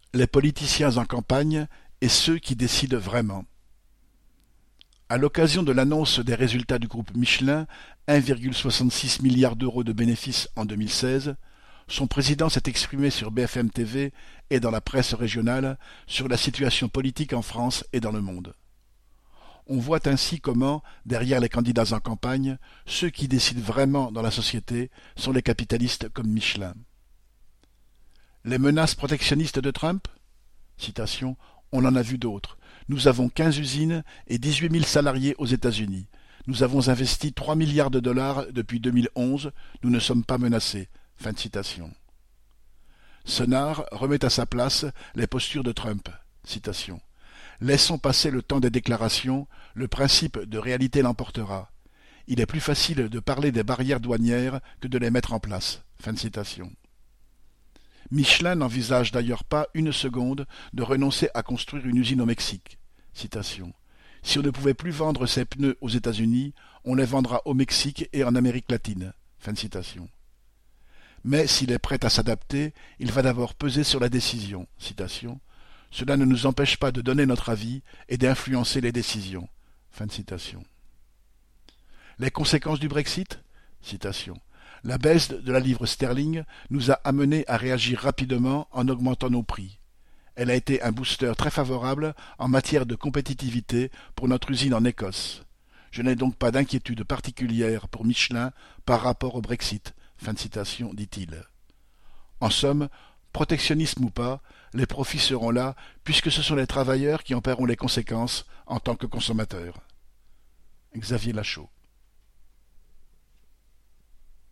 Les politiciens en campagne et ceux qui décident vraiment. À l'occasion de l'annonce des résultats du groupe Michelin, 1,66 milliard d'euros de bénéfices en 2016, son président s'est exprimé sur BFM TV et dans la presse régionale sur la situation politique en France et dans le monde. On voit ainsi comment, derrière les candidats en campagne, ceux qui décident vraiment dans la société sont les capitalistes comme Michelin. Les menaces protectionnistes de Trump? Citation, on en a vu d'autres. Nous avons 15 usines et 18 000 salariés aux États-Unis. Nous avons investi 3 milliards de dollars depuis 2011. Nous ne sommes pas menacés. Fin de citation. Senard remet à sa place les postures de Trump. Citation. Laissons passer le temps des déclarations, le principe de réalité l'emportera. Il est plus facile de parler des barrières douanières que de les mettre en place. Fin de citation. Michelin n'envisage d'ailleurs pas une seconde de renoncer à construire une usine au Mexique. Citation. Si on ne pouvait plus vendre ses pneus aux États-Unis, on les vendra au Mexique et en Amérique latine. Fin de citation. Mais s'il est prêt à s'adapter, il va d'abord peser sur la décision. Citation. Cela ne nous empêche pas de donner notre avis et d'influencer les décisions. Fin de citation. Les conséquences du Brexit? Citation. La baisse de la livre sterling nous a amenés à réagir rapidement en augmentant nos prix. Elle a été un booster très favorable en matière de compétitivité pour notre usine en Écosse. Je n'ai donc pas d'inquiétude particulière pour Michelin par rapport au Brexit. Fin de citation, dit-il. En somme, protectionnisme ou pas, les profits seront là puisque ce sont les travailleurs qui en paieront les conséquences en tant que consommateurs. Xavier Lachaud.